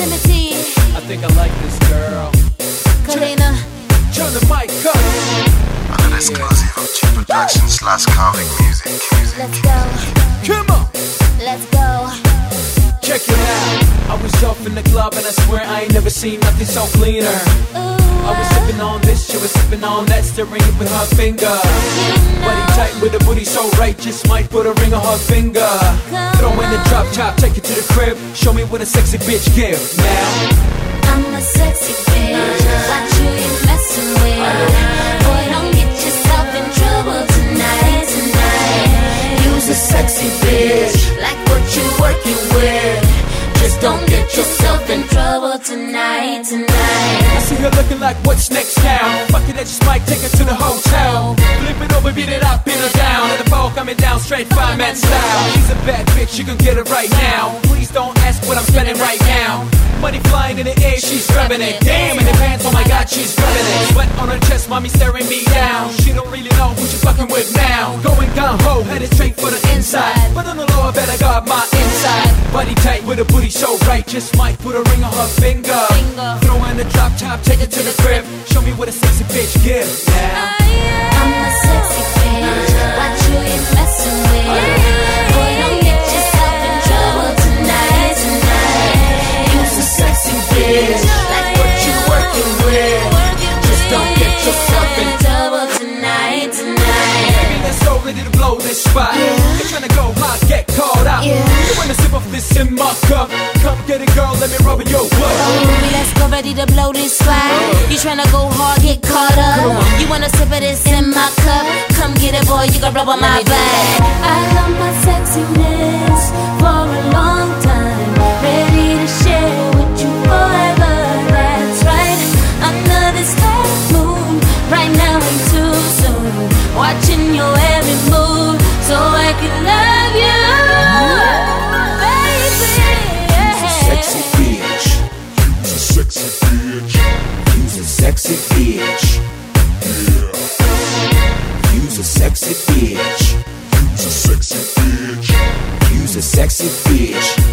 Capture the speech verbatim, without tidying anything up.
Infinity. I think I like this girl. Kalina. Turn the mic up. Under exclusive of G Production slash Calvin Music. Let's go. Come on. Let's go. Check it out. I was off in the club and I swear I ain't never seen nothing so cleaner. I was sipping on this, she was sipping on that, stirring it with her finger. Body tight with a booty so right, just might put a ring on her finger. Throw in the drop top, take it to the crib, show me what a sexy bitch give. Now I'm a sexy bitch. Watch who you messing with. Boy, don't get yourself in trouble tonight, tonight. You's a sexy bitch, like what you working with. Just don't get yourself in trouble tonight, tonight. I see her looking like what's next now. Fuck it, I just might take her to the hotel. Flip it over, beat it up, pin her down. And the ball coming down straight fireman style. She's a bad bitch, you can get it right now. Please don't ask what I'm spending right now. Money flying in the air, she's grabbing it. Damn, in the pants, oh my god, she's grabbing it. Sweat on her chest, mommy staring me down. She don't really know who she fucking with now. Going gun ho, headed straight for the inside. But on the low, I bet I got my inside. Body tight with a booty so right, just might put a ring on her finger. Finger. Throw in the drop top, take it to the crib. Show me what a sexy bitch gives now. I'm a sexy bitch. Watch who you messing with. Boy, don't get yourself in trouble tonight, tonight. You's a sexy bitch, like what you working with. Just don't get yourself in trouble tonight, tonight. Baby, let's go, ready to blow this spot. Yeah. You're tryna go hot, get caught out. Yeah. You wanna sip off this in my cup? Come get it, girl, let me rub in your butt. Oh, let's go, ready to blow this spot. You tryna go hard, get caught up. You wanna sip of this in my cup? Come get it, boy, you gon' rub on my back. I love my sexiness for a long time. Ready to share with you forever, that's right. Under this half moon, right now ain't too soon. Watching your every move, so I can love you, baby. Sexy bitch. You's a sexy bitch. You's a sexy bitch. You's a sexy bitch. You's a sexy bitch. You's a sexy bitch.